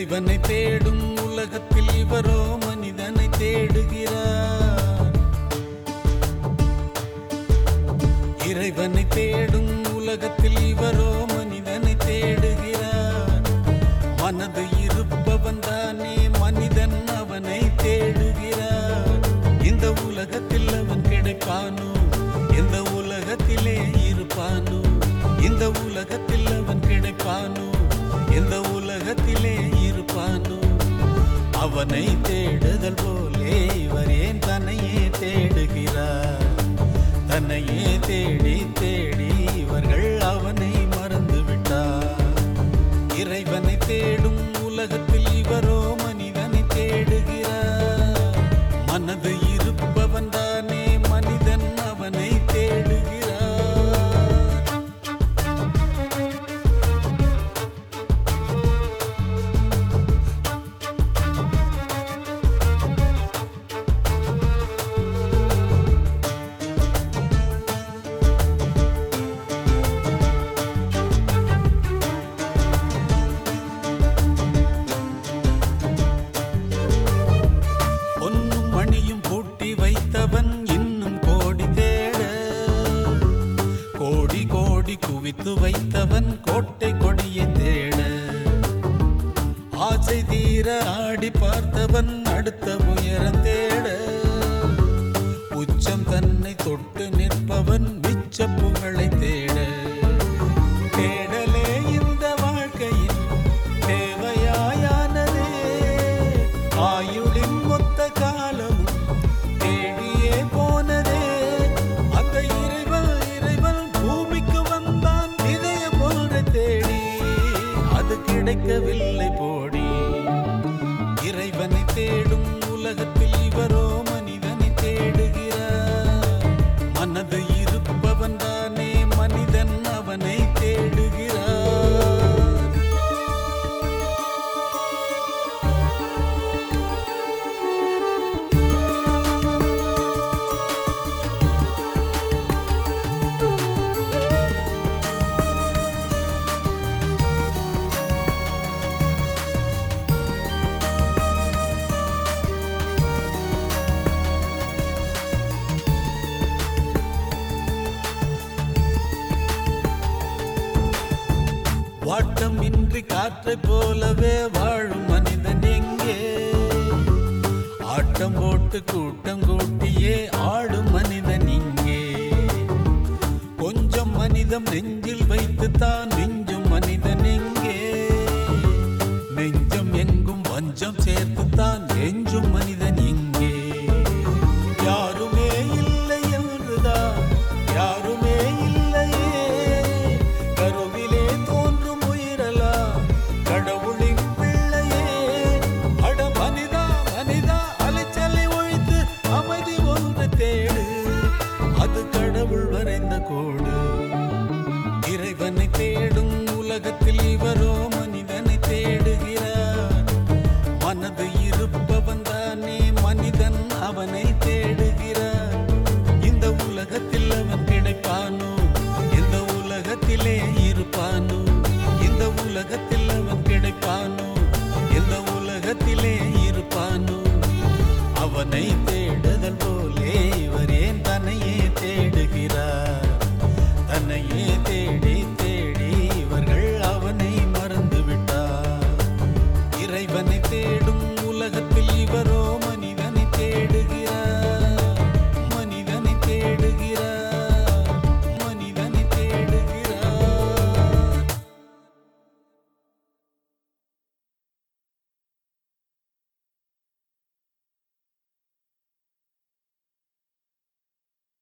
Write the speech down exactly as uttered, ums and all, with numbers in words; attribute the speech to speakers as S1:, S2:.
S1: இறைவனை தேடும் உலகத்தில் இவரோ மனிதனை தேடுகிறார். இறைவனை தேடும் உலகத்தில் இவரோ மனிதனை தேடுகிறார். மனது இருப்பவன் தானே மனிதன் அவனை தேடுகிறார். இந்த உலகத்தில் அவன் கிடைப்பானோ, எந்த உலகத்திலே இருப்பானோ, இந்த உலகத்தில் அவன் கிடைப்பானோ, எந்த உலகத்திலே இருப்பானோ. அவனை தேடுதல் போலே இவர் ஏன் தன்னையே தேடுகிறார்? தன்னையே தேடி தேடி இவர்கள் அவனை மறந்து விட்டார். இறைவனை தேடும் உலகத்தில் இவரோ மனிதனை தேடுகிறார். மனது இருப்பவன் தானே மனிதன் அவனை தேடுகிறார். வைத்தவன் இன்னும் கோடி தேட, கோடி கோடி குவித்து வைத்தவன் கோட்டை கொடியை தேட, ஆசை தீர ஆடி பார்த்தவன் அடுத்த உயரம் தேட, உச்சம் தன்னை தொட்டு நிற்பவன் மிச்ச புகழை தேட. தேடலே இந்த வாழ்க்கையின் தேவையாயானதே, ஆயுளின் மொத்த காலம் போனதே. அந்த இறைவன் இறைவன் பூமிக்கு வந்தான் இதய போன்ற தேடி, அது கிடைக்கவில்லை போடி. இறைவனை தேடும் உலகத்தில் இவரோ மனிதனை தேடுகிறார். மனது இருப்பவன் தானே மனிதன் அவனை தேடுகிறார். வாட்டம் இன்றி காற்றை போலவே வாழும் மனிதன் எங்கே? ஆட்டம் போட்டு கூட்டம் கூட்டியே ஆடும் மனிதன் இங்கே. கொஞ்சம் மனிதம் நெஞ்சில் வைத்து தான் நெஞ்சும் மனிதன் எங்கே? நெஞ்சம் எங்கும் வஞ்சம் சேர்த்து தான் நெஞ்சும் மனிதன் இங்கே. யாருமே இல்லை என்றுதான் யாருமே இல்லையே, கருவிலே தோன்றும் உயிரலா கடவுளின் பிள்ளையே. அட மனிதா மனிதா அலைச்சலை ஒழித்து அமைதி ஒன்று தேடு, அது கடவுள் வரைந்த கோடு. இறைவனை தேடும் உலகத்தில் இவரோ மனிதனை தேடுகிறார். மனது இருப்பவன் தானே மனிதன் அவனை தேடுகிறார். இந்த உலகத்தில் அவன் கிடைப்பானோ, எந்த உலகத்திலே இருப்பானோ, இந்த உலகத்தில்